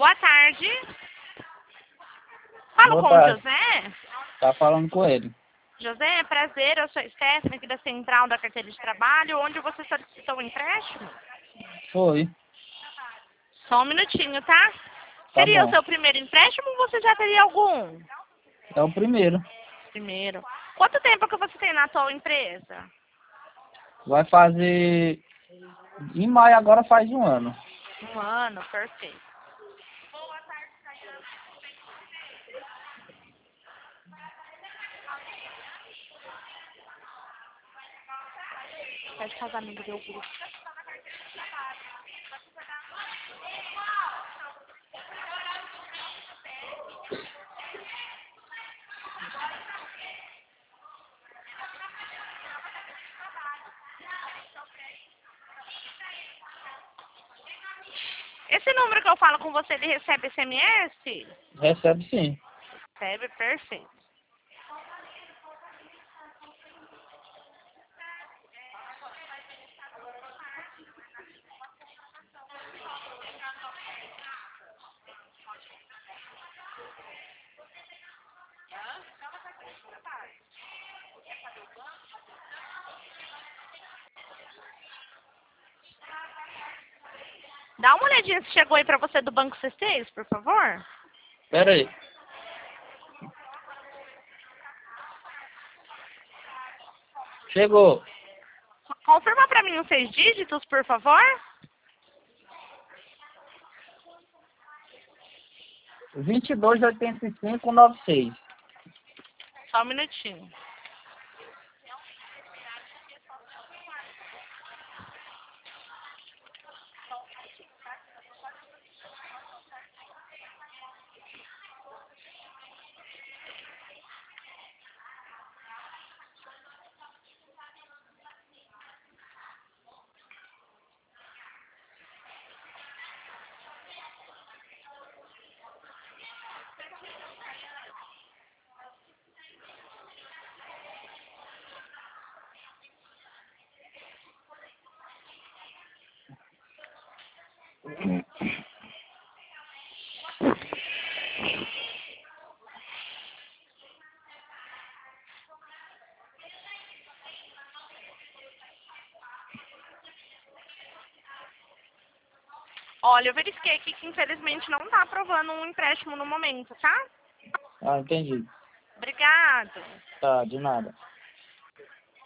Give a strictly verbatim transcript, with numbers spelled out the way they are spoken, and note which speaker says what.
Speaker 1: Boa tarde. Falo
Speaker 2: Boa
Speaker 1: com o
Speaker 2: tarde.
Speaker 1: José.
Speaker 2: Tá falando com ele.
Speaker 1: José, prazer, eu sou a Stephanie aqui da Central da Carteira de Trabalho, onde você solicitou um empréstimo.
Speaker 2: Foi.
Speaker 1: Só um minutinho, tá?
Speaker 2: Tá
Speaker 1: Seria o
Speaker 2: bom.
Speaker 1: seu primeiro empréstimo ou você já teria algum?
Speaker 2: É o primeiro.
Speaker 1: Primeiro. Quanto tempo que você tem na atual empresa?
Speaker 2: Vai fazer... Em maio agora faz um ano.
Speaker 1: Um ano, perfeito. Pede casamento do grupo. Esse número que eu falo com você, ele recebe S M S?
Speaker 2: Recebe sim.
Speaker 1: Recebe, perfeito. Dá uma olhadinha se chegou aí pra você do Banco C seis, por favor.
Speaker 2: Pera aí. Chegou.
Speaker 1: Confirma pra mim os seis dígitos, por favor.
Speaker 2: vinte e dois, oitenta e cinco, noventa e seis.
Speaker 1: Só um minutinho. Olha, eu verifiquei aqui que infelizmente não tá aprovando um empréstimo no momento, tá?
Speaker 2: Ah, entendi.
Speaker 1: Obrigado.
Speaker 2: Tá, de nada.